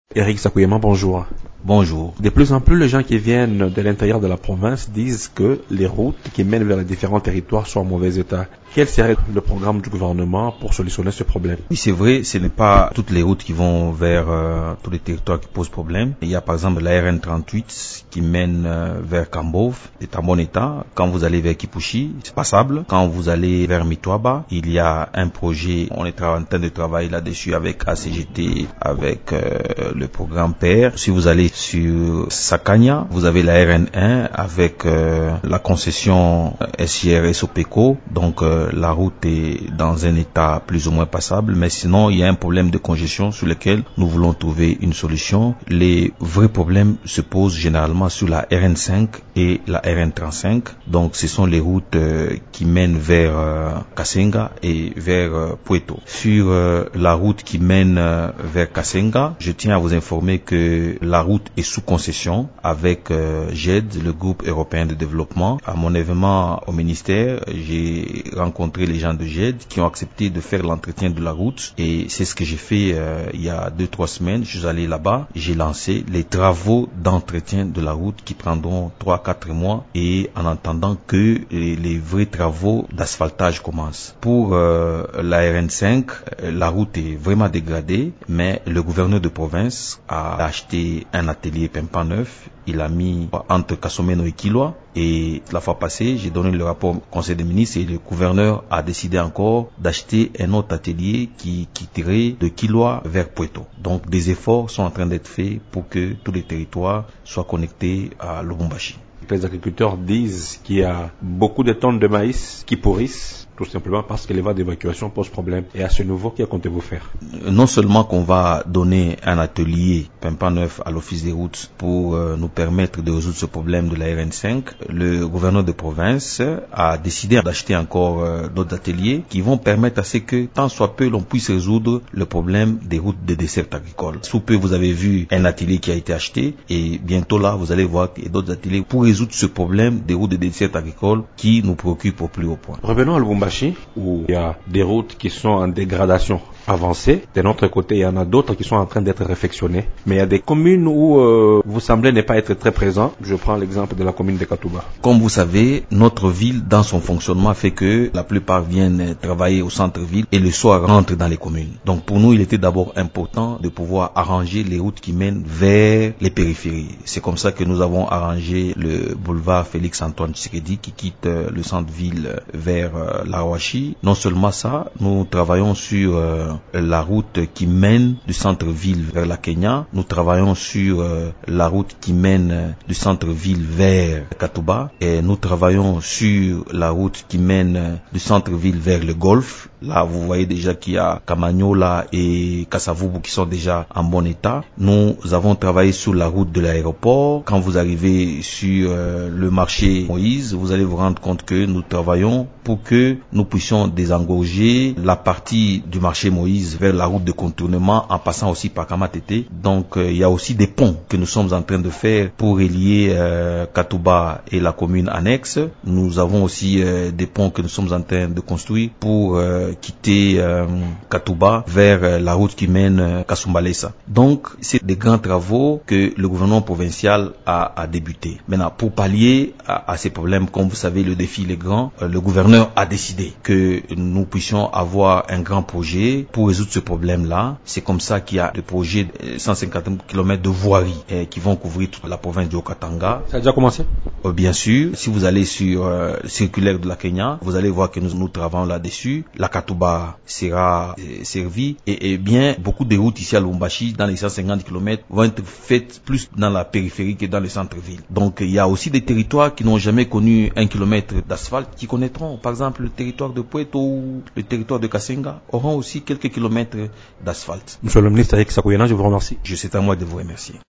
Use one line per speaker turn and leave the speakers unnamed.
Eric Sakouyema, bonjour.
Bonjour.
De plus en plus, les gens qui viennent de l'intérieur de la province disent que les routes qui mènent vers les différents territoires sont en mauvais état. Quel serait le programme du gouvernement pour solutionner ce problème?
Oui, c'est vrai, ce n'est pas toutes les routes qui vont vers tous les territoires qui posent problème. Il y a par exemple la RN38 qui mène vers Kambov, c'est en bon état. Quand vous allez vers Kipushi, c'est passable. Quand vous allez vers Mitwaba, il y a un projet, on est en train de travailler là-dessus avec ACGT, avec le programme PER. Si vous allez sur Sakanya, vous avez la RN1 avec la concession SIR Sopeco, donc la route est dans un état plus ou moins passable, mais sinon il y a un problème de congestion sur lequel nous voulons trouver une solution. Les vrais problèmes se posent généralement sur la RN5 et la RN35, donc ce sont les routes qui mènent vers Kasenga et vers Puerto. Sur la route qui mène vers Kasenga, je tiens à vous informer que la route est sous concession avec GED, le groupe européen de développement. À mon événement au ministère, j'ai rencontré les gens de GED qui ont accepté de faire l'entretien de la route et c'est ce que j'ai fait il y a 2-3 semaines. Je suis allé là-bas, j'ai lancé les travaux d'entretien de la route qui prendront 3-4 mois et en attendant que les vrais travaux d'asphaltage commencent. Pour la RN5, la route est vraiment dégradée, mais le gouverneur de province a acheté un atelier pimpant neuf. Il a mis entre Kasomeno et Kilwa et la fois passée, j'ai donné le rapport au conseil des ministres et le gouverneur a décidé encore d'acheter un autre atelier qui quitterait de Kilwa vers Puerto. Donc des efforts sont en train d'être faits pour que tous les territoires soient connectés à Lubumbashi.
Les agriculteurs disent qu'il y a beaucoup de tonnes de maïs qui pourrissent, tout simplement parce que les voies d'évacuation posent problème. Et à ce niveau, que comptez-vous faire?
Non seulement qu'on va donner un atelier pimpant neuf à l'office des routes pour nous permettre de résoudre ce problème de la RN5, le gouverneur de province a décidé d'acheter encore d'autres ateliers qui vont permettre à ce que, tant soit peu, l'on puisse résoudre le problème des routes de dessert agricole. Sous peu, vous avez vu un atelier qui a été acheté et bientôt là, vous allez voir qu'il y a d'autres ateliers pour résoudre ce problème des routes de dessert agricole qui nous préoccupe au plus haut point.
Revenons à Lubumbashi, où il y a des routes qui sont en dégradation avancée. De notre côté, il y en a d'autres qui sont en train d'être réfectionnées. Mais il y a des communes où vous semblez ne pas être très présent. Je prends l'exemple de la commune de Katouba.
Comme vous savez, notre ville, dans son fonctionnement, fait que la plupart viennent travailler au centre-ville et le soir rentrent dans les communes. Donc pour nous, il était d'abord important de pouvoir arranger les routes qui mènent vers les périphéries. C'est comme ça que nous avons arrangé le boulevard Félix-Antoine Tshisekedi qui quitte le centre-ville vers l'Awashi. Non seulement ça, nous travaillons sur la route qui mène du centre-ville vers la Kenya. Nous travaillons sur la route qui mène du centre-ville vers Katouba et nous travaillons sur la route qui mène du centre-ville vers le Golfe. Là, vous voyez déjà qu'il y a Kamanyola et Kasavubu qui sont déjà en bon état. Nous avons travaillé sur la route de l'aéroport. Quand vous arrivez sur le marché Moïse, vous allez vous rendre compte que nous travaillons pour que nous puissions désengorger la partie du marché Moïse vers la route de contournement en passant aussi par Kamatete. Donc, il y a aussi des ponts que nous sommes en train de faire pour relier Katouba et la commune annexe. Nous avons aussi des ponts que nous sommes en train de construire pour quitter Katouba vers la route qui mène Kasumbalesa. Donc, c'est des grands travaux que le gouvernement provincial a débuté. Maintenant, pour pallier à ces problèmes, comme vous savez, le défi est grand. Le gouverneur a décidé que nous puissions avoir un grand projet pour résoudre ce problème-là. C'est comme ça qu'il y a le projet de 150 km de voirie qui vont couvrir toute la province du Haut-Katanga.
Ça a déjà commencé?
Bien sûr, si vous allez sur le circulaire de la Kenya, vous allez voir que nous travaillons là-dessus. La Katouba sera servie et bien beaucoup de routes ici à Lubumbashi dans les 150 km vont être faites plus dans la périphérie que dans le centre-ville. Donc il y a aussi des territoires qui n'ont jamais connu 1 kilomètre d'asphalte qui connaîtront. Par exemple, le territoire de Puerto ou le territoire de Kasenga auront aussi quelques kilomètres d'asphalte.
Monsieur le ministre Eric Sakouyena, je vous remercie.
C'est à moi de vous remercier.